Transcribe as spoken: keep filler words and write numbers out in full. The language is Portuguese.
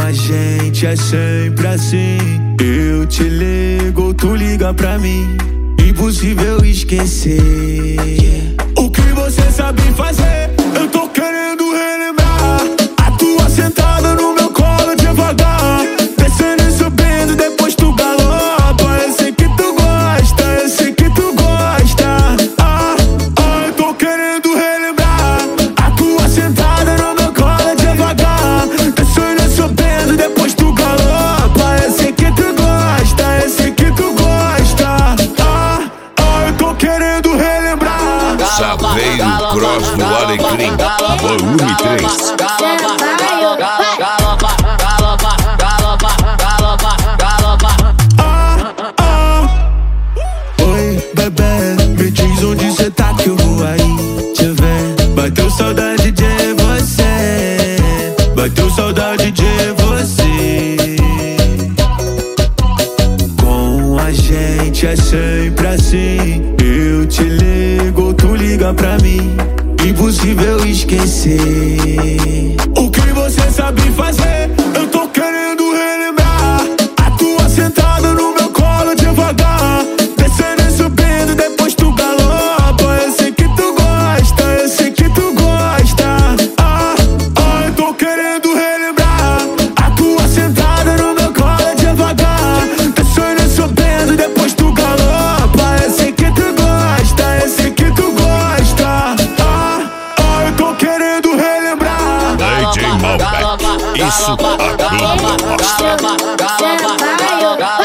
a gente é sempre assim. Eu te ligo, tu liga pra mim. Impossível esquecer o que você sabe fazer. Eu tô querendo relembrar a tua sentada no meu colo devagar, descendo e subindo, depois tu galopa. Eu sei que tu gosta, eu sei que tu gosta. Ah, ah, eu tô querendo relembrar a tua sentada no meu colo devagar, descendo e subindo, depois tu galopa. Eu sei que tu gosta, eu sei que tu gosta. Ah, ah, eu tô querendo relembrar. Saveiro Cross no Alecrim, volume três. Ah, ah. Oi, bebê, me diz onde cê tá que eu vou aí te ver. Bateu saudade de você, bateu saudade de você. Com a gente é sempre assim. Eu te ligo, tu liga pra mim. Impossível esquecer o que você sabe fazer. Eu tô querendo relembrar a tua sentada no meu colo devagar, descendo e subindo, depois tu galopa. Eu sei que tu gosta, eu sei que tu gosta. Ah, ah, eu tô querendo relembrar a tua sentada no meu colo devagar, descendo e subindo, depois tu galopa. Eu sei que tu gosta, eu sei que tu gosta. Ah, ah, eu tô querendo relembrar. D J Malbec, isso aqui mostra.